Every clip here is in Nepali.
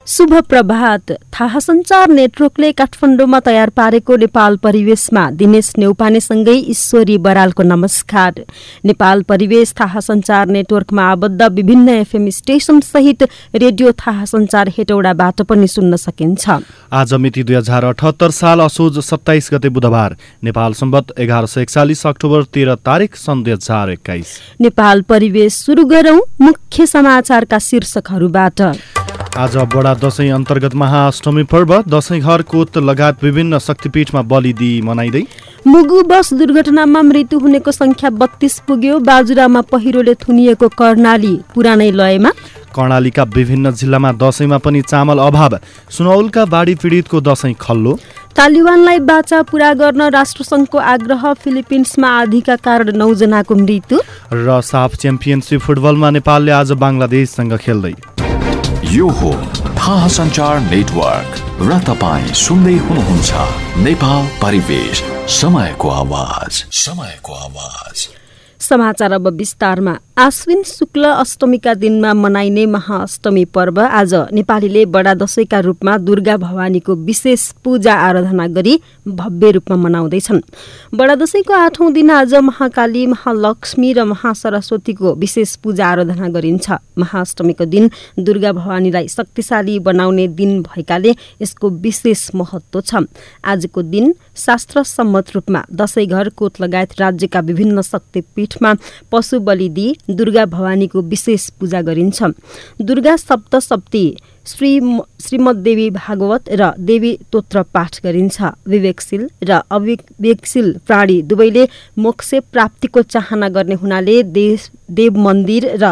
शुभ प्रभात। थाहा सञ्चार नेटवर्कले काठमाडौँमा तयार पारेको नेपाल परिवेशमा दिनेश नेउपानेसँगै ईश्वरी बरालको नमस्कार। नेपाल परिवेश थाहा सञ्चार नेटवर्कमा आबद्ध विभिन्न एफएम स्टेशन सहित रेडियो थाहा सञ्चार हेटौडाबाट पनि सुन्न सकिन्छ। आज मिति 2078 साल असोज 27 गते बुधबार, नेपाल सम्वत 1141 अक्टोबर 13 तारिक सन् 2021। नेपाल परिवेश सुरु गरौं मुख्य समाचारका शीर्षकहरूबाट। आज बडा दशैं अन्तर्गत महाअष्टमी पर्व, दशैं घर कोत लगायत विभिन्न शक्तिपीठमा बलि दिई मनाइँदै। मुगु बस दुर्घटनामा मृत्यु हुनेको संख्या 32 पुग्यो। बाजुरामा पहिरोले थुनिएको कर्णाली पुरानै लयमा। कर्णालीका विभिन्न जिल्लामा दशैंमा पनि चामल अभाव। सुनौलका बाढी पीडितको दशैं खल्लो। तालिबानलाई बाचा पूरा गर्न राष्ट्रसङ्घको आग्रह। फिलिपिन्समा आँधीका कारण 9 जनाको मृत्यु। र साफ च्याम्पियनसिप फुटबलमा नेपालले आज बङ्गलादेशसँग खेल्दै। यो हो थाहा सञ्चार नेटवर्क र तपाईं सुन्दै हुनुहुन्छ नेपाल परिवेश, समयको आवाज। समाचार अब विस्तारमा। आश्विन शुक्ल अष्टमीका दिनमा मनाइने महाअष्टमी पर्व आज नेपालीले बडा दशैंका रूपमा दुर्गा भवानीको विशेष पूजा आराधना गरी भव्य रूपमा मनाउँदैछन्। बडा दशैंको 8औं दिन आज महाकाली, महालक्ष्मी र महासरस्वतीको विशेष पूजा आराधना गरिन्छ। महाअष्टमीको दिन दुर्गा भवानीलाई शक्तिशाली बनाउने दिन भएकाले यसको विशेष महत्व छ। आजको दिन शास्त्र सम्मत रूपमा दशैं घर कोत लगायत राज्यका विभिन्न शक्तिपीठमा पशु बलि दिई दुर्गा भवानीको विशेष पूजा गरिन्छ। दुर्गा सप्तशती, श्रीमद्देवी भागवत र देवी तोत्र पाठ गरिन्छ। विवेकशील र अविवेकशील प्राणी दुवैले मोक्ष प्राप्तिको चाहना गर्ने हुनाले देव मन्दिर र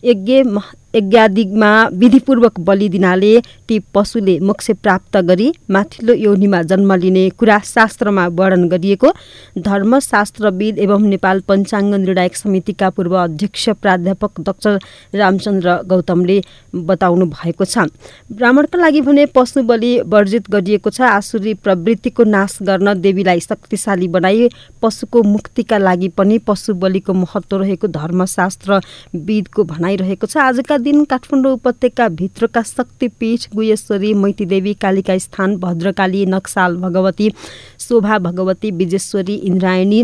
यज्ञादिमा विधिपूर्वक बलि दिनाले ती पशुले मोक्ष प्राप्त गरी माथिल्लो योनिमा जन्म लिने कुरा शास्त्रमा वर्णन गरिएको धर्मशास्त्रविद एवं नेपाल पञ्चाङ्ग निर्णायक समितिका पूर्व अध्यक्ष प्राध्यापक डाक्टर रामचन्द्र गौतमले बताउनु भएको छ। ब्राह्मणका लागि भने पशु बलि वर्जित गरिएको छ। आसुरी प्रवृत्तिको नाश गर्न देवीलाई शक्तिशाली बनाई पशुको मुक्तिका लागि पनि पशु बलिको महत्त्व रहेको धर्मशास्त्रविदको भनाइरहेको छ। आजका दिन काठमाडौँ उपत्यका भित्रका शक्तिपीठ गुह्यश्वरी, मैतीदेवी, कालिका स्थान, भद्रकाली, नक्साल भगवती, शोभा भगवती, विजेश्वरी, इन्द्रायणी,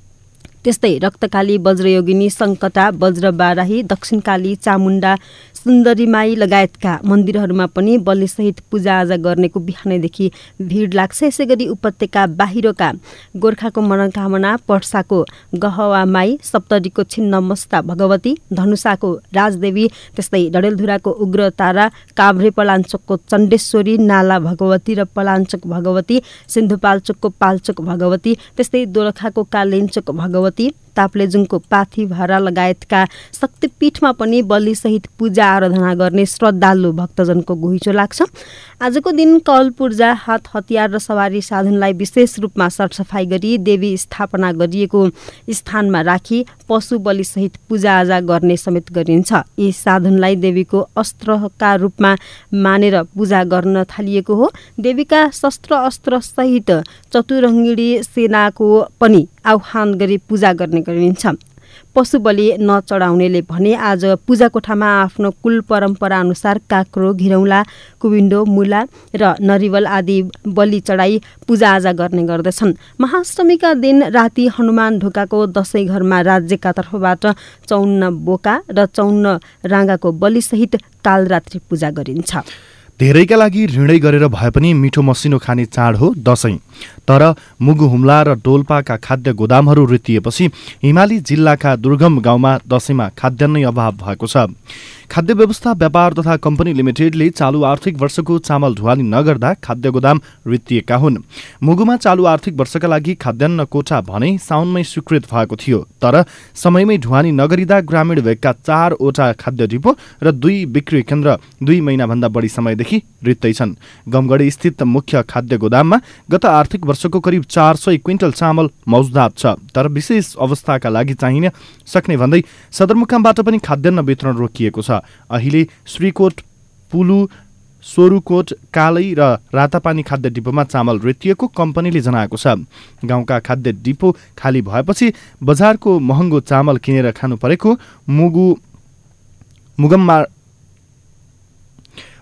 त्यस्तै रक्तकाली, वज्रयोगिनी, सङ्कटा, वज्रबाराही, दक्षिणकाली, चामुण्डा, सुन्दरीमाई लगायतका मन्दिरहरूमा पनि बलिसहित पूजाआजा गर्नेको बिहानैदेखि भिड लाग्छ। यसैगरी उपत्यका बाहिरका गोर्खाको मनोकामना, पर्साको गहवामाई, सप्तरीको छिन्नमस्ता भगवती, धनुषाको राजदेवी, त्यस्तै डडेलधुराको उग्रतारा, काभ्रे पलाञ्चोकको चण्डेश्वरी, नाला भगवती र पलाञ्चोक भगवती, सिन्धुपाल्चोकको पाल्चोक भगवती, त्यस्तै दोलखाको कालेञ्चोक भगवती, ताप्लेजुङको पाथीभारा लगायतका शक्तिपीठमा पनि बलिसहित पूजा आराधना गर्ने श्रद्धालु भक्तजनको घुइँचो लाग्छ। आजको दिन कल पूर्जा, हात हतियार र सवारी साधनलाई विशेष रूपमा सरसफाई गरी देवी स्थापना गरिएको स्थानमा राखी पशु बलिसहित पूजाआजा गर्ने समेत गरिन्छ। यी साधनलाई देवीको अस्त्रका रूपमा मानेर पूजा गर्न थालिएको हो। देवीका शस्त्र अस्त्र सहित चतुरङ्गिणी सेनाको पनि आह्वान गरी पूजा गर्ने गरिन्छ। पशु बलि नचढाउनेले भने आज पूजा कोठामा आफ्नो कुल परम्परा अनुसार काँक्रो, घिरौँला, कुविन्डो, मुला र नरिवल आदि बलि चढाई पूजाआजा गर्ने गर्दछन्। महाअष्टमीका दिन राति हनुमान ढोकाको दशैं घरमा राज्यका तर्फबाट 54 बोका र 54 राँगाको बलिसहित कालरात्रि पूजा गरिन्छ। धेरैका लागि ऋणै गरेर भए पनि मिठो मसिनो खाने चाड हो दशैं। तर मुगु हुम्ला र डोल्पाका खाद्य गोदामहरू रित्तिएपछि हिमाली जिल्लाका दुर्गम गाउँमा दशैंमा खाद्यान्नै अभाव भएको छ। खाद्य व्यवस्था व्यापार तथा कम्पनी लिमिटेडले चालु आर्थिक वर्षको चामल ढुवानी नगर्दा खाद्य गोदाम रित्तिएका हुन्। मुगुमा चालु आर्थिक वर्षका लागि खाद्यान्न कोठा भने साउनमै स्वीकृत भएको थियो, तर समयमै ढुवानी नगरिँदा ग्रामीण भेगका 4 वटा खाद्य डिपो र 2 बिक्री केन्द्र 2 महिनाभन्दा बढी समयदेखि रित्तैछन्। गमगढी स्थित मुख्य खाद्य गोदाममा गत आर्थिक वर्षको करिब 400 क्विन्टल चामल मौजुदात छ, तर विशेष अवस्थाका लागि चाहिन सक्ने भन्दै सदरमुकामबाट पनि खाद्यान्न वितरण रोकिएको छ। अहिले श्रीकोट, पुलु, सोरुकोट, कालै र रातापानी खाद्य डिपोमा चामल रित्तिएको कम्पनीले जनाएको छ। गाउँका खाद्य डिपो खाली भएपछि बजारको महँगो चामल किनेर खानु परेको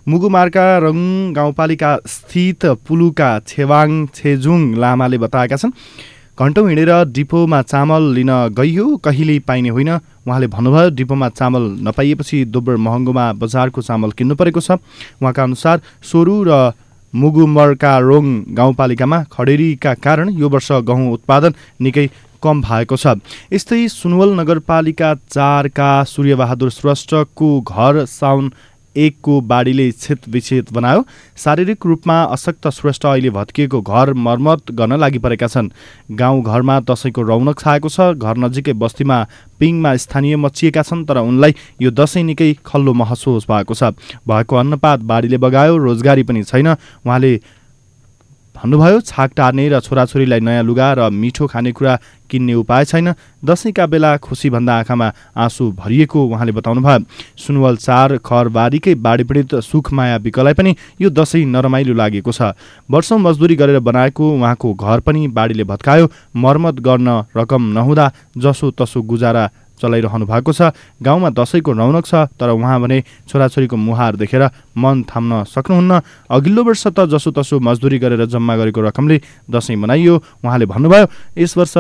मुगुमार्का रङ गाउँपालिका स्थित पुलुका छेवाङ छेजुङ लामाले बताएका छन्। घण्टौँ हिँडेर डिपोमा चामल लिन गइयो, कहिल्यै पाइने होइन। उहाँले भन्नुभयो डिपोमा चामल नपाइएपछि दोब्बर महँगोमा बजारको चामल किन्नु परेको छ। उहाँका अनुसार सोरु र मुगुमर्का रोङ गाउँपालिकामा खडेरीका कारण यो वर्ष गहुँ उत्पादन निकै कम भएको छ। यस्तै सुनवल नगरपालिका 4 का सूर्यबहादुर श्रेष्ठको घर साउन 1 को बाढीले क्षतविक्षत बनायो। शारीरिक रूपमा अशक्त श्रेष्ठ अहिले भत्किएको घर मर्मत गर्न लागि परेका छन्। गाउँघरमा दशैंको रौनक छाएको छ। घर नजिकै बस्तीमा पिङमा स्थानीय मचिएका छन्, तर उनलाई यो दशैं निकै खल्लो महसुस भएको छ। भएको अन्नपात बाढीले बगायो, रोजगारी पनि छैन। उहाँले भन्नुभयो छाक टार्ने र छोराछोरीलाई नयाँ लुगा र मिठो खानेकुरा किन्ने उपाय छैन। दशैंका बेला खुसीभन्दा आँखामा आँसु भरिएको उहाँले बताउनुभयो। सुनवल 4 खरबारीकै बाढी पीडित सुखमाया विकलाई पनि यो दशैं नरमाइलो लागेको छ। वर्षौं मजदुरी गरेर बनाएको उहाँको घर पनि बाढीले भत्कायो। मर्मत गर्न रकम नहुँदा जसो तसो गुजारा चलाइरहनु भएको छ। गाउँमा दशैंको रौनक छ, तर उहाँ भने छोराछोरीको मुहार देखेर मन थाम्न सक्नुहुन्न। अघिल्लो वर्ष त जसोतसो मजदुरी गरेर जम्मा गरेको रकमले दशैं मनाइयो। उहाँले भन्नुभयो यस वर्ष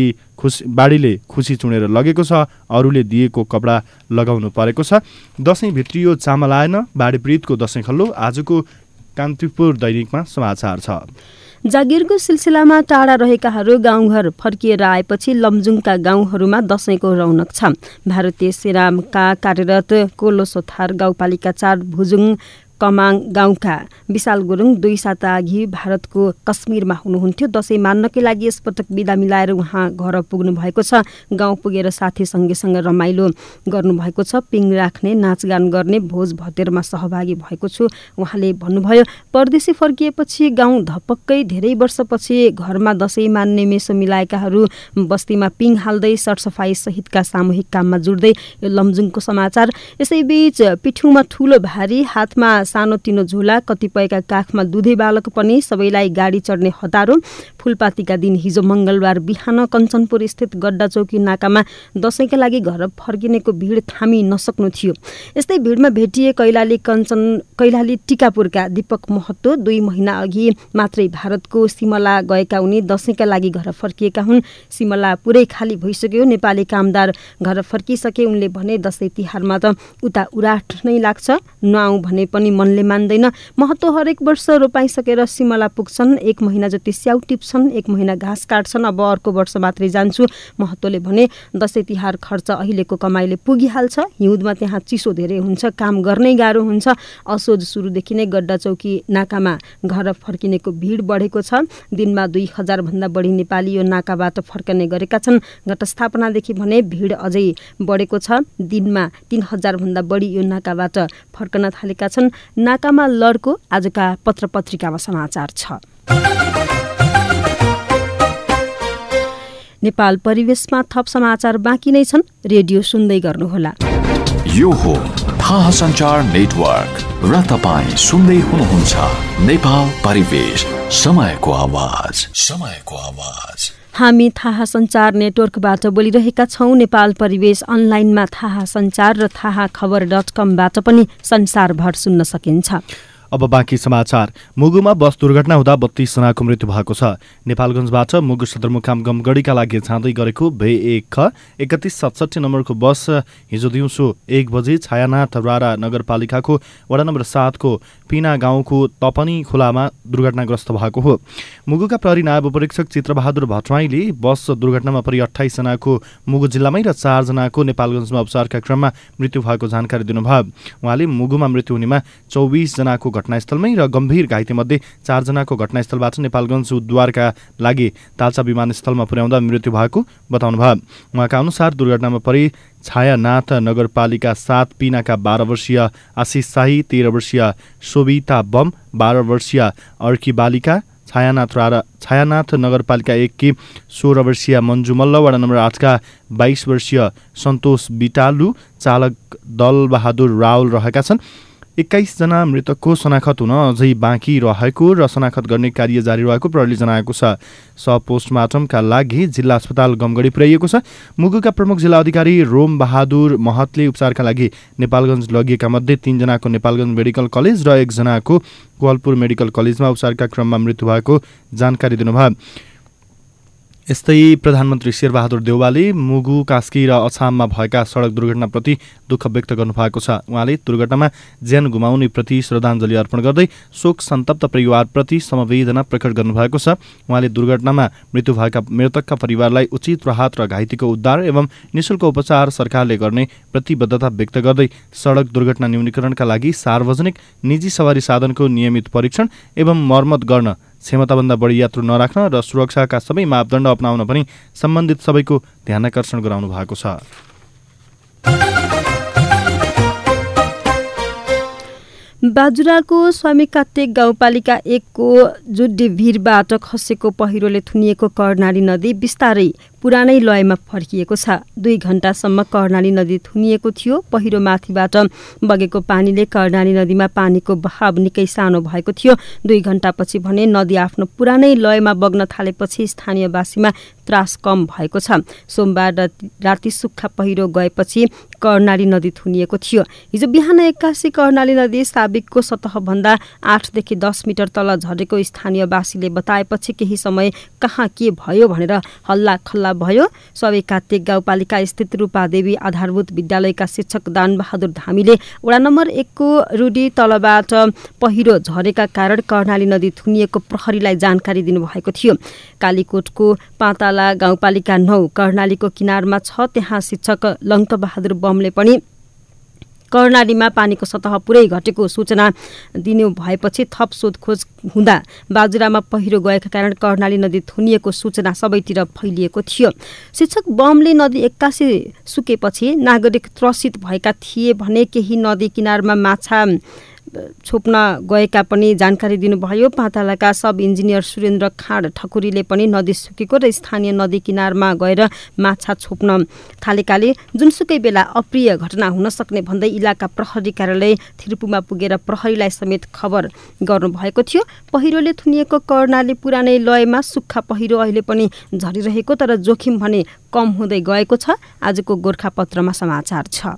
बाढीले खुसी चुनेर लगेको छ। अरूले दिएको कपडा लगाउनु परेको छ। दशैं भित्रियो चामल आएन, बाढी पीडितको दशैं खल्लो। आजको कान्तिपुर दैनिकमा समाचार छ। जागिरको सिलसिलामा टाढा रहेकाहरू गाउँघर फर्किएर आएपछि लमजुङका गाउँहरूमा दशैंको रौनक छ। भारतीय सेनाका कार्यरत कोलोसोथार गाउँपालिका 4 भुजुङ कमाङ गाउँका विशाल गुरुङ 2 साता अघि भारतको कश्मीरमा हुनुहुन्थ्यो। दशैं मान्नकै लागि यसपटक बिदा मिलाएर उहाँ घर पुग्नु भएको छ। गाउँ पुगेर साथी सँगैसँग रमाइलो गर्नुभएको छ। पिङ राख्ने, नाचगान गर्ने, भोज भतेरमा सहभागी भएको छु उहाँले भन्नुभयो। परदेशी फर्किएपछि गाउँ धपक्कै धेरै वर्षपछि घरमा दशैं मान्ने मेसो मिलाएकाहरू बस्तीमा पिङ हाल्दै सरसफाई सहितका सामूहिक काममा जुट्दै। यो लमजुङको समाचार। यसैबीच पिठ्युमा ठूलो भारी, हातमा सानोतिनो झोला, कतिपयका काखमा दुधे बालक पनि, सबैलाई गाडी चढ्ने हतारो। फुलपातीका दिन हिजो मंगलबार बिहान कञ्चनपुर स्थित गड्डा चौकी नाकामा दशैंका लागि घर फर्किनेको भिड थामी नसक्नु थियो। यस्तै भिडमा भेटिए कैलाली टिकापुरका दीपक महतो। 2 महिना अघि मात्रै भारतको सिमला गएका उनी दशैंका लागि घर फर्किएका हुन्। सिमला पुरै खाली भइसक्यो। नेपाली कामदार घर फर्किसके। उनले भने दशैं तिहारमा त उता उराट नै लाग्छ, नआउँ भने पनि मनले मान्दैन। महतो हरेक वर्ष रोपाइसकेर सिमला पुग्छन्। 1 महिना जति स्याउ टिप्छन्, 1 महिना घाँस काट्छन्। अब अर्को वर्ष मात्रै जान्छु। महतोले भने दशैं तिहार खर्च अहिलेको कमाइले पुगिहाल्छ। हिउँदमा त्यहाँ चिसो धेरै हुन्छ, काम गर्नै गाह्रो हुन्छ। असोज सुरुदेखि नै गड्डा चौकी नाकामा घर फर्किनेको भिड बढेको छ। दिनमा 2000 भन्दा बढी नेपाली यो नाकाबाट फर्कने गरेका छन्। घटस्थापनादेखि भने भिड अझै बढेको छ। दिनमा 3000 भन्दा बढी यो नाकाबाट फर्कन थालेका छन्। नाकामा लड्को आजका पत्रपत्रिकामा समाचार छ। नेपाल परिवेशमा थप समाचार बाँकी नै छन्। रेडियो सुन्दै गर्नुहोला। यो हो थाहा सञ्चार नेटवर्क र तपाईँ सुन्दै हुनुहुन्छ नेपाल परिवेश, समयको आवाज। हामी थाहा सञ्चार नेटवर्कबाट बोलिरहेका छौँ। नेपाल परिवेश अनलाइनमा थाहा सञ्चार र थाहा खबर.com-बाट पनि संसारभर सुन्न सकिन्छ। अब बाँकी समाचार। मुगुमा बस दुर्घटना हुँदा 32 जनाको मृत्यु भएको छ। नेपालगञ्जबाट मुगु सदरमुकाम गमगढीका लागि जाँदै गरेको भे1 3167 नम्बरको बस हिजो दिउँसो 1 बजे छायानाथ रारा नगरपालिकाको वडा नम्बर 7 को पिना गाउँको तपनी खोलामा दुर्घटनाग्रस्त भएको हो। मुगुका प्रहरी नायब उपरीक्षक चित्रबहादुर भट्टराईले बस दुर्घटनामा परि 28 जनाको मुगु जिल्लामै र 4 जनाको नेपालगञ्जमा उपचारका क्रममा मृत्यु भएको जानकारी दिनुभयो। उहाँले मुगुमा मृत्यु हुनेमा 24 जनाको घटनास्थलमै र गम्भीर घाइतेमध्ये 4 जनाको घटनास्थलबाट नेपालगञ्ज उद्धारका लागि तालचा विमानस्थलमा पुर्याउँदा मृत्यु भएको बताउनुभयो। उहाँका अनुसार दुर्घटनामा परि छायानाथ नगरपालिका 7 पिनाका 12 वर्षीय आशिष शाही, 13 वर्षीय शोभिता बम, 12 वर्षीय अर्की बालिका, छायानाथ नगरपालिका 1 की 16 वर्षीय मन्जु मल्ल, वडा नम्बर 8 का 22 वर्षीय सन्तोष बिटालु, चालक दल बहादुर रावल रहेका छन्। 21 जना मृतकको शनाखत हुन अझै बाँकी रहेको र शनाखत गर्ने कार्य जारी रहेको प्रहरीले जनाएको छ। पोस्टमार्टमका लागि जिल्ला अस्पताल गमगढी पुर्याइएको छ। मुगुका प्रमुख जिल्ला अधिकारी रोम बहादुर महतले उपचारका लागि नेपालगञ्ज लगिएका मध्ये 3 जनाको नेपालगञ्ज मेडिकल कलेज र 1 जनाको कोहलपुर मेडिकल कलेजमा उपचारका क्रममा मृत्यु भएको जानकारी दिनुभयो। यस्तै प्रधानमन्त्री शेरबहादुर देउवाले मुगु, कास्की र अछाममा भएका सडक दुर्घटनाप्रति दुःख व्यक्त गर्नुभएको छ। उहाँले दुर्घटनामा ज्यान गुमाउनेप्रति श्रद्धाञ्जली अर्पण गर्दै शोक सन्तप्त परिवारप्रति समवेदना प्रकट गर्नुभएको छ। उहाँले दुर्घटनामा मृत्यु भएका मृतकका परिवारलाई उचित राहत र घाइतेको उद्धार एवं निःशुल्क उपचार सरकारले गर्ने प्रतिबद्धता व्यक्त गर्दै सडक दुर्घटना न्यूनीकरणका लागि सार्वजनिक निजी सवारी साधनको नियमित परीक्षण एवं मर्मत गर्न, क्षमताभन्दा बढी यात्रु नराख्न र सुरक्षाका सबै मापदण्ड अपनाउन पनि सम्बन्धित सबैको ध्यानाकर्षण गराउनु भएको छ। बाजुराको स्वामीकाते गाउँपालिका 1 को जुड्डी भिरबाट खसेको पहिरोले थुनिएको कर्णाली नदी बिस्तारै पुरानै लयमा फर्किएको छ। 2 घण्टासम्म कर्णाली नदी थुनिएको थियो। पहिरो माथिबाट बगेको पानीले कर्णाली नदीमा पानीको बहाव निकै सानो भएको थियो। 2 घण्टापछि भने नदी आफ्नो पुरानै लयमा बग्न थालेपछि स्थानीयवासीमा त्रास कम भएको छ। सोमबार राति सुक्खा पहिरो गएपछि कर्णाली नदी थुनिएको थियो। हिजो बिहान 81 कर्णाली नदी साबिकको सतहभन्दा 8 देखि 10 मिटर तल झरेको स्थानीयवासीले बताएपछि केही समय कहाँ के भयो भनेर हल्ला खल्ला भयो। स्वामीकाते गाउँपालिका स्थित रूपादेवी आधारभूत विद्यालयका शिक्षक दानबहादुर धामीले वडा नम्बर 1 को रुडी तलबाट पहिरो झरेका कारण कर्णाली नदी थुनिएको प्रहरीलाई जानकारी दिनुभएको थियो। कालीकोटको पाताला गाउँपालिका 9 कर्णालीको किनारमा छ। त्यहाँ शिक्षक लङ्कबहादुर बमले पनि कर्णालीमा पानीको सतह पुरै घटेको सूचना दिनु भएपछि थप सोधखोज हुँदा बाजुरामा पहिरो गएका कारण कर्णाली नदी थुनिएको सूचना सबैतिर फैलिएको थियो। शिक्षक बमले नदी 81 सुकेपछि नागरिक त्रसित भएका थिए भने केही नदी किनारमा माछा छोप्न गएका पनि जानकारी दिनुभयो। पातालाका सब इन्जिनियर सुरेन्द्र खाँड ठकुरीले पनि नदी सुकेको र स्थानीय नदी किनारमा गएर माछा छोप्न थालेकाले जुनसुकै बेला अप्रिय घटना हुन सक्ने भन्दै इलाका प्रहरी कार्यालय थिरुपुमा पुगेर प्रहरीलाई समेत खबर गर्नुभएको थियो। पहिरोले थुनिएको कर्णाली पुरानै लयमा सुक्खा पहिरो अहिले पनि झरिरहेको तर जोखिम भने कम हुँदै गएको छ। आजको गोर्खापत्रमा समाचार छ।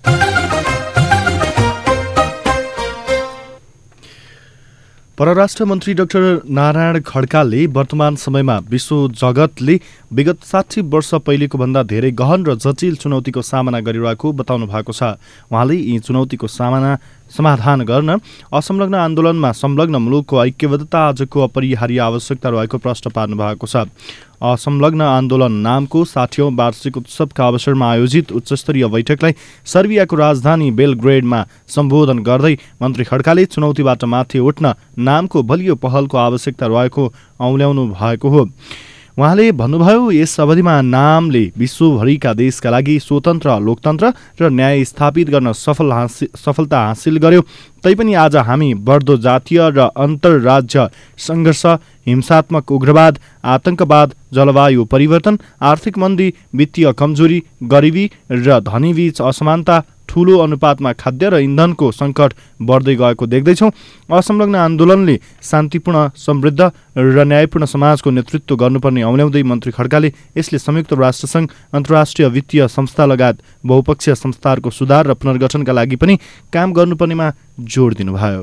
परराष्ट्र मन्त्री डाक्टर नारायण खड्काले वर्तमान समयमा विश्व जगतले विगत 60 वर्ष पहिलेको भन्दा धेरै गहन र जटिल चुनौतीको सामना गरिरहेको बताउनु भएको छ। उहाँले यी चुनौतीको समाधान गर्न असंलग्न आन्दोलनमा संलग्न मुलुकको ऐक्यबद्धता आजको अपरिहार्य आवश्यकता रहेको प्रश्न पार्नु भएको छ। असंलग्न आन्दोलन नामको 60औं वार्षिक उत्सवका अवसरमा आयोजित उच्चस्तरीय बैठकलाई सर्बियाको राजधानी बेलग्रेडमा सम्बोधन गर्दै मन्त्री खड्काले चुनौतीबाट माथि उठ्न नामको बलियो पहलको आवश्यकता रहेको औल्याउनु भएको हो। उहाँले भन्नुभयो, यस अवधिमा नामले विश्वभरिका देशका लागि स्वतन्त्र, लोकतन्त्र र न्याय स्थापित गर्न सफलता हासिल गर्यो। तैपनि आज हामी बढ्दो जातीय र अन्तर्राज्य सङ्घर्ष, हिंसात्मक उग्रवाद, आतंकवाद, जलवायु परिवर्तन, आर्थिक मन्दी, वित्तीय कमजोरी, गरिबी र धनीबीच असमानता, ठूलो अनुपातमा खाद्य र इन्धनको सङ्कट बढ्दै गएको देख्दैछौँ। असंलग्न आन्दोलनले शान्तिपूर्ण, समृद्ध र न्यायपूर्ण समाजको नेतृत्व गर्नुपर्ने औल्याउँदै मन्त्री खड्काले यसले संयुक्त राष्ट्रसङ्घ, अन्तर्राष्ट्रिय वित्तीय संस्था लगायत बहुपक्षीय संस्थाहरूको सुधार र पुनर्गठनका लागि पनि काम गर्नुपर्नेमा जोड दिनुभयो।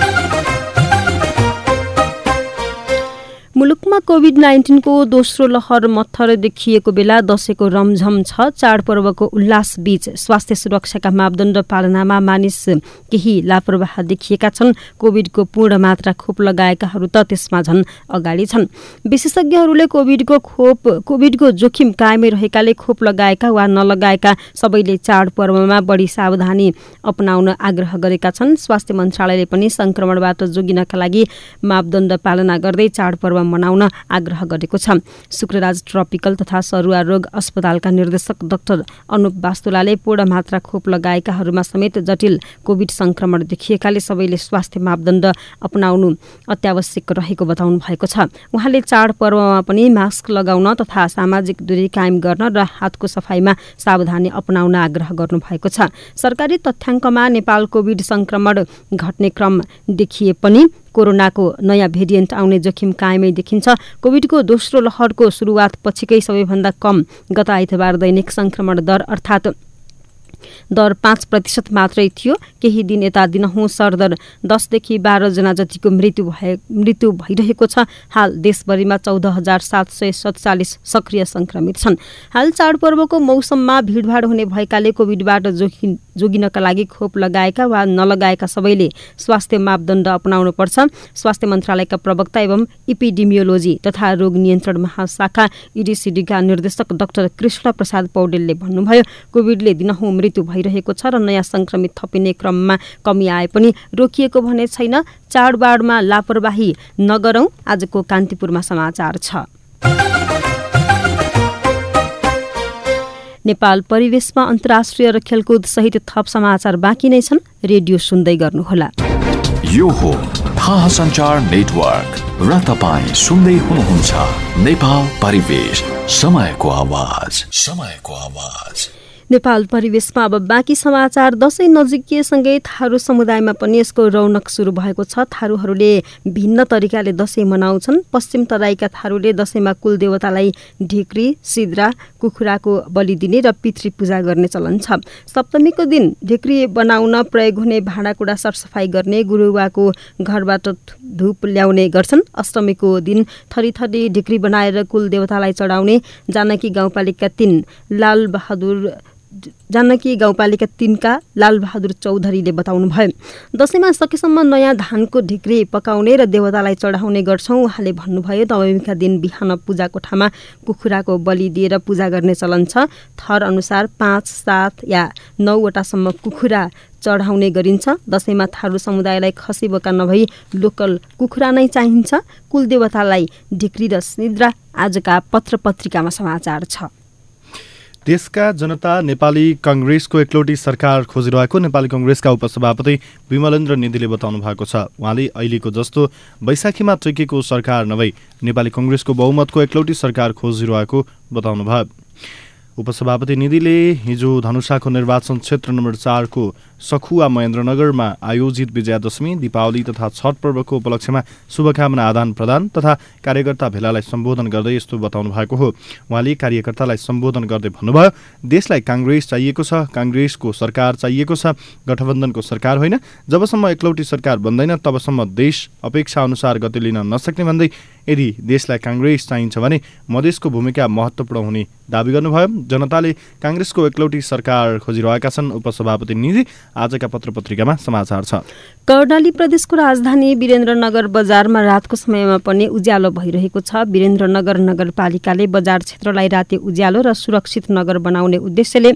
मुलुकमा कोभिड-19 को दोस्रो लहर मत्थर देखिएको बेला दशैंको रमझम छ। चाडपर्वको उल्लास बीच स्वास्थ्य सुरक्षाका मापदण्ड पालनामा मानिस केही लापरवाह देखिएका छन्। कोभिडको पूर्ण मात्रा खोप लगाएकाहरू त त्यसमा झन् अगाडि छन्। विशेषज्ञहरूले कोभिडको जोखिम कायमै रहेकाले खोप लगाएका वा नलगाएका सबैले चाडपर्वमा बढी सावधानी अपनाउन आग्रह गरेका छन्। स्वास्थ्य मन्त्रालयले पनि संक्रमणबाट जोगिनका लागि मापदण्ड पालना गर्दै चाडपर्व मनाउन आग्रह गरेको छ। शुक्रराज ट्रपिकल तथा सरुवा रोग अस्पतालका निर्देशक डाक्टर अनुप वास्तुलाले पूर्ण मात्रा खोप लगाएकाहरूमा समेत जटिल कोभिड संक्रमण देखिएकाले सबैले स्वास्थ्य मापदण्ड अपनाउनु अत्यावश्यक रहेको बताउनु भएको छ। उहाँले चाडपर्वमा पनि मास्क लगाउन तथा सामाजिक दूरी कायम गर्न र हातको सफाइमा सावधानी अपनाउन आग्रह गर्नु भएको छ। सरकारी तथ्याङ्कमा नेपाल कोभिड संक्रमण घट्ने क्रम देखिए पनि कोरोनाको नयाँ भेरिएन्ट आउने जोखिम कायमै देखिन्छ। कोभिडको दोस्रो लहरको सुरुवात पछिकै सबैभन्दा कम गत आइतबार दैनिक संक्रमण दर अर्थात् दर 5% मात्रै थियो। केही दिन यता दिनहुँ सरदर 10 देखि 12 जना जतिको मृत्यु भइरहेको छ। हाल देशभरिमा 14,747 सक्रिय संक्रमित छन्। हाल चाडपर्वको मौसममा भिडभाड हुने भएकाले कोभिडबाट जोगिनका लागि खोप लगाएका वा नलगाएका सबैले स्वास्थ्य मापदण्ड अपनाउनु पर्छ। स्वास्थ्य मन्त्रालयका प्रवक्ता एवं इपिडेमियोलोजी तथा रोग नियन्त्रण महाशाखा इडिसिडीका निर्देशक डाक्टर कृष्ण प्रसाद पौडेलले भन्नुभयो, कोभिडले दिनहुँ मृत्यु भइरहेको छ र नयाँ संक्रमित थपिने क्रममा कमी आए पनि रोकिएको भने छैन। चाडबाडमा लापरवाही नगरौं। आजको कान्तिपुरमा समाचार छ। नेपाल परिवेशमा अन्तर्राष्ट्रिय र खेलकुद सहित थप समाचार बाँकी नै छन्। रेडियो सुन्दै गर्नुहोला। यो हो थाहा सञ्चार नेटवर्क र तपाईँ सुन्दै हुनुहुन्छ नेपाल परिवेश, समयको आवाज। नेपाल परिवेशमा अब बाँकी समाचार। दशैं नजिकिएसँगै थारू समुदायमा पनि यसको रौनक सुरु भएको छ। थारूहरूले भिन्न तरिकाले दशैं मनाउँछन्। पश्चिम तराईका थारूले दशैंमा कुलदेवतालाई ढिक्री, सिद्रा, कुखुराको बलि दिने र पितृ पूजा गर्ने चलन छ। सप्तमीको दिन ढिक्री बनाउन प्रयोग हुने भाँडाकुँडा सरसफाई गर्ने, गुरुवाको घरबाट धूप ल्याउने गर्छन्। अष्टमीको दिन थरीथरी ढिक्री बनाएर कुलदेवतालाई चढाउने जानकी गाउँपालिका 3का लालबहादुर चौधरीले बताउनुभयो। दशैंमा सकेसम्म नयाँ धानको ढिक्री पकाउने र देवतालाई चढाउने गर्छौं। उहाँले भन्नुभयो, नवमीका दिन बिहान पूजा कोठामा कुखुराको बलि दिएर पूजा गर्ने चलन छ। थर अनुसार 5, 7 या 9 वटासम्म कुखुरा चढाउने गरिन्छ। दशैंमा थारू समुदायलाई खसी बोका नभई लोकल कुखुरा नै चाहिन्छ। कुलदेवतालाई ढिक्री र सिद्रा। आजका पत्र पत्रिकामा समाचार छ। देशका जनता नेपाली कांग्रेसको एकलौटी सरकार खोजिरहेको नेपाली कांग्रेसका उपसभापति विमलेन्द्र निधिले बताउनु भएको छ। उहाँले अहिलेको जस्तो वैशाखीमा टेकेको सरकार नभई नेपाली कांग्रेसको बहुमतको एकलौटी सरकार खोजिरहेको बताउनुभयो। उपसभापति निधिले हिजो धनुषाको निर्वाचन क्षेत्र नम्बर 4 को सखुवा महेन्द्रनगरमा आयोजित विजयादशमी, दीपावली तथा छठ पर्वको उपलक्ष्यमा शुभकामना आदान प्रदान तथा कार्यकर्ता भेलालाई सम्बोधन गर्दै यस्तो बताउनु भएको हो। उहाँले कार्यकर्तालाई सम्बोधन गर्दै भन्नुभयो, देशलाई कांग्रेस चाहिएको छ, कांग्रेसको सरकार चाहिएको छ, गठबन्धनको सरकार होइन। जबसम्म एकलौटी सरकार बन्दैन तबसम्म देश अपेक्षा अनुसार गति लिन नसक्ने भन्दै यदि देशलाई कांग्रेस चाहिन्छ भने मधेसको भूमिका महत्त्वपूर्ण हुने दावी गर्नुभयो। जनताले कांग्रेसको एकलौटी सरकार खोजिरहेका छन्। उपसभापति निधि आजका पत्र पत्रिकामा समाचार छ। कर्णाली प्रदेशको राजधानी वीरेन्द्रनगर बजारमा रातको समयमा पनि उज्यालो भइरहेको छ। वीरेन्द्रनगर नगरपालिकाले बजार क्षेत्रलाई राति उज्यालो र सुरक्षित नगर बनाउने उद्देश्यले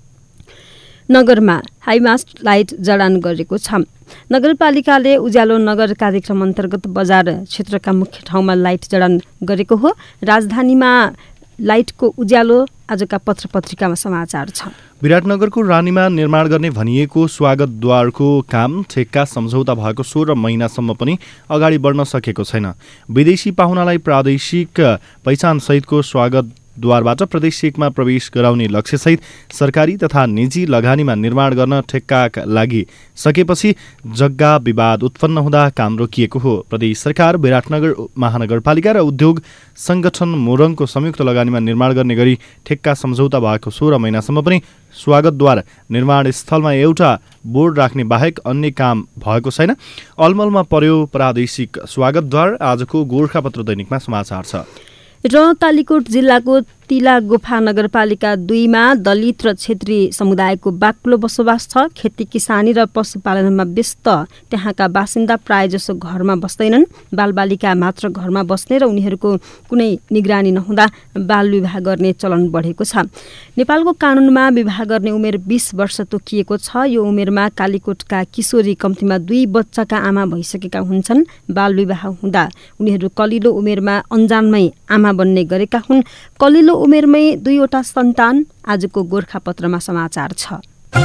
नगरमा हाइमास्ट लाइट जडान गरेको छ। नगरपालिकाले उज्यालो नगर कार्यक्रम अन्तर्गत बजार क्षेत्रका मुख्य ठाउँमा लाइट जडान गरेको हो। राजधानीमा लाइटको उज्यालो आजका पत्र पत्रिकामा समाचार छ। विराटनगरको रानीमा निर्माण गर्ने भनिएको स्वागतद्वारको काम ठेक्का सम्झौता भएको 16 महिनासम्म पनि अगाडि बढ्न सकेको छैन। विदेशी पाहुनालाई प्रादेशिक पहिचानसहितको स्वागतद्वारबाट प्रदेश 1 मा प्रवेश गराउने लक्ष्यसहित सरकारी तथा निजी लगानीमा निर्माण गर्न ठेक्का लागि सकेपछि जग्गा विवाद उत्पन्न हुँदा काम रोकिएको हो। प्रदेश सरकार विराटनगर महानगरपालिका र उद्योग संगठन मोरङको संयुक्त लगानीमा निर्माण गर्ने गरी ठेक्का सम्झौता भएको 16 महिनासम्म पनि स्वागतद्वार निर्माण स्थलमा एउटा बोर्ड राख्ने बाहेक अन्य काम भएको छैन। अलमलमा पर्यो प्रादेशिक स्वागतद्वार। आजको गोरखापत्र दैनिकमा समाचार छ। र कालीकोट जिल्लाको तिला गुफा नगरपालिका 2 मा दलित र क्षेत्री समुदायको बाक्लो बसोबास छ। खेती किसानी र पशुपालनमा व्यस्त त्यहाँका बासिन्दा प्रायजसो घरमा बस्दैनन्। बालबालिका मात्र घरमा बस्ने र उनीहरूको कुनै निगरानी नहुँदा बाल विवाह गर्ने चलन बढेको छ। नेपालको कानुनमा विवाह गर्ने उमेर 20 वर्ष तोकिएको छ। यो उमेरमा कालीकोटका किशोरी कम्तीमा 2 बच्चाका आमा भइसकेका हुन्छन्। बाल विवाह हुँदा उनीहरू कलिलो उमेरमा अन्जानमै आमा बन्ने गरेका हुन्। कलिलो उमेरमै 2वटा सन्तान। आजको गोरखापत्रमा समाचार छ।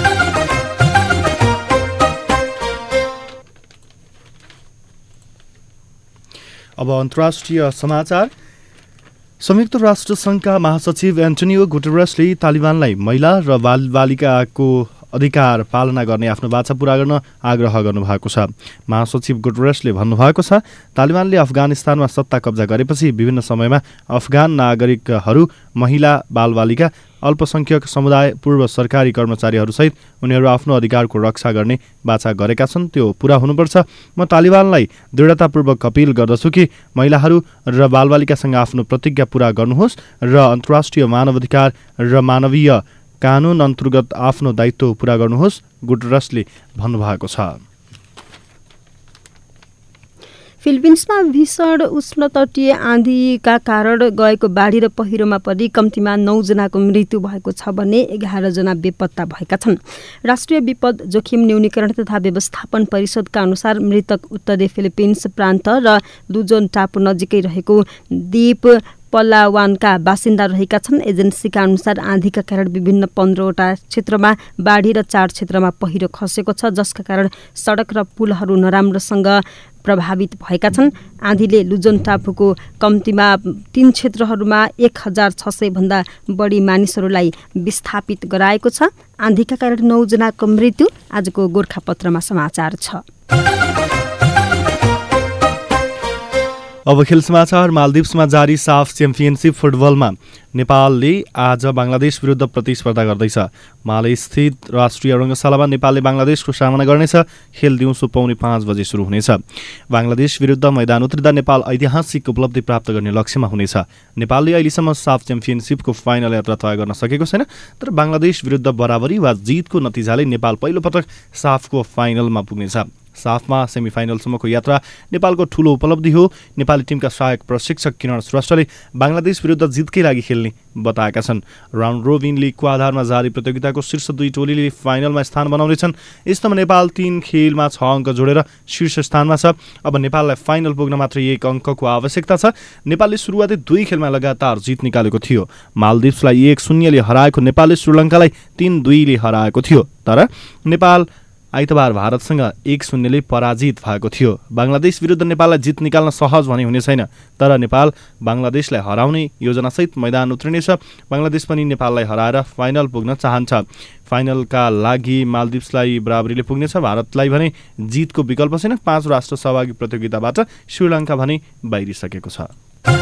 अब अन्तर्राष्ट्रिय समाचार। संयुक्त राष्ट्र संघका महासचिव एन्टोनियो गुटेरसले तालिबानलाई महिला र बालबालिकाको अधिकार पालना गर्ने आफ्नो बाचा पूरा गर्न आग्रह गर्नुभएको छ। महासचिव गुटेरसले भन्नुभएको छ, तालिबानले अफगानिस्तानमा सत्ता कब्जा गरेपछि विभिन्न समयमा अफगान नागरिकहरू, महिला, बालबालिका, अल्पसंख्यक समुदाय, पूर्व सरकारी कर्मचारीहरूसहित उनीहरू आफ्नो अधिकारको रक्षा गर्ने बाचा गरेका छन्। त्यो पूरा हुनुपर्छ। म तालिबानलाई दृढतापूर्वक अपील गर्दछु कि महिलाहरू र बालबालिकासँग आफ्नो प्रतिज्ञा पूरा गर्नुहोस् र अन्तर्राष्ट्रिय मानवाधिकार र मानवीय कानुन अन्तर्गत आफ्नो दायित्व पूरा गर्नुहोस्, गुटेरसले भन्नुभएको छ। फिलिपिन्समा भीषण उष्णतटीय आँधीका कारण गएको बाढी र पहिरोमा परि कम्तीमा 9 जनाको मृत्यु भएको छ भने 11 जना बेपत्ता भएका छन्। राष्ट्रिय विपद जोखिम न्यूनीकरण तथा व्यवस्थापन परिषदका अनुसार मृतक उत्तरी फिलिपिन्स प्रान्त र लुजोन टापु नजिकै रहेको द्वीप पलावानका बासिन्दा रहेका छन्। एजेन्सीका अनुसार आँधीका कारण विभिन्न 15वटा क्षेत्रमा बाढी र 4 क्षेत्रमा पहिरो खसेको छ, जसका कारण सडक र पुलहरू नराम्रोसँग प्रभावित भएका छन्। आँधीले लुजोन टापुको कम्तीमा 3 क्षेत्रहरूमा 1600 भन्दा बढी मानिसहरूलाई विस्थापित गराएको छ। आँधीका कारण 9 जनाको मृत्यु। आजको गोरखापत्रमा समाचार छ। अब खेल समाचार। मालदिप्समा जारी साफ च्याम्पियनसिप फुटबलमा नेपालले आज बङ्गलादेश विरुद्ध प्रतिस्पर्धा गर्दैछ। माले स्थित राष्ट्रिय रङ्गशालामा नेपालले बङ्गलादेशको सामना गर्नेछ। खेल दिउँसो 4:45 बजे सुरु हुनेछ। बङ्गलादेश विरुद्ध मैदान उत्रिँदा नेपाल ऐतिहासिक उपलब्धि प्राप्त गर्ने लक्ष्यमा हुनेछ। नेपालले अहिलेसम्म साफ च्याम्पियनसिपको फाइनल यात्रा तय गर्न सकेको छैन, तर बङ्गलादेश विरुद्ध बराबरी वा जितको नतिजाले नेपाल पहिलोपटक साफको फाइनलमा पुग्नेछ। साफमा सेमिफाइनलसम्मको यात्रा नेपालको ठूलो उपलब्धि हो। नेपाली टिमका सहायक प्रशिक्षक किरण श्रेष्ठले बङ्गलादेश विरुद्ध जितकै लागि खेल्ने बताएका छन्। राउन्ड रोबिन लिगको आधारमा जारी प्रतियोगिताको शीर्ष 2 टोलीले फाइनलमा स्थान बनाउनेछन्। यस्तोमा नेपाल 3 खेलमा 6 अङ्क जोडेर शीर्ष स्थानमा छ। अब नेपाललाई फाइनल पुग्न मात्र 1 अङ्कको आवश्यकता छ। नेपालले सुरुवाती 2 खेलमा लगातार जित निकालेको थियो। मालदिप्सलाई 1-0 ले हराएको नेपालले श्रीलङ्कालाई 3-2 ले हराएको थियो, तर नेपाल आइतबार भारतसँग 1-0 ले पराजित भएको थियो। बङ्गलादेश विरुद्ध नेपाललाई जित निकाल्न सहज भने हुने छैन, तर नेपाल बङ्गलादेशलाई हराउने योजनासहित मैदान उत्रिनेछ। बङ्गलादेश पनि नेपाललाई हराएर फाइनल पुग्न चाहन्छ। फाइनलका लागि मालदिप्सलाई बराबरीले पुग्नेछ। भारतलाई भने जितको विकल्प छैन। 5 राष्ट्र सहभागी प्रतियोगिताबाट श्रीलङ्का भने बाहिरिसकेको छ।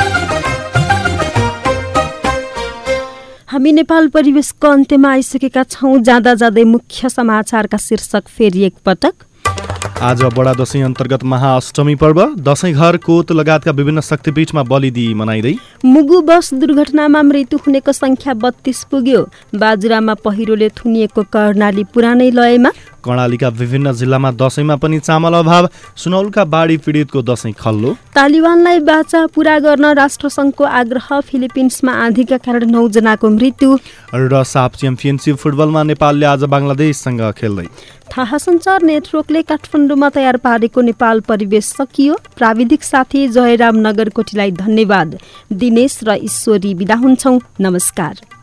हामी नेपाल परिवेशको अन्त्यमा आइसकेका छौँ। जाँदा जाँदै मुख्य समाचारका शीर्षक फेरि एकपटक। आज बडा दशैं अन्तर्गत महाअष्टमी पर्व। दशैं घर, कोत लगायतका विभिन्न शक्तिपीठमा बलिदी मनाइँदै। मुगु बस दुर्घटनामा मृत्यु हुनेको संख्या 32 पुग्यो। बाजुरामा पहिरोले थुनिएको कर्णाली पुरानै लयमा। कर्णालीका विभिन्न जिल्लामा दशैंमा पनि चामल अभाव। सुनौलका बाढी पीडितको दशैं खल्लो। तालिबानलाई बाचा पूरा गर्न राष्ट्रसङ्घको आग्रह। फिलिपिन्समा आँधीका कारण 9 जनाको मृत्यु। र साफ च्याम्पियनसिप फुटबलमा नेपालले आज बङ्गलादेशसँग खेल्दै। थाहा सञ्चार नेटवर्कले काठमाडौँमा तयार पारेको नेपाल परिवेश सकियो। प्राविधिक साथी जयराम नगरकोटीलाई धन्यवाद। दिनेश र ईश्वरी बिदा हुन्छौँ। नमस्कार।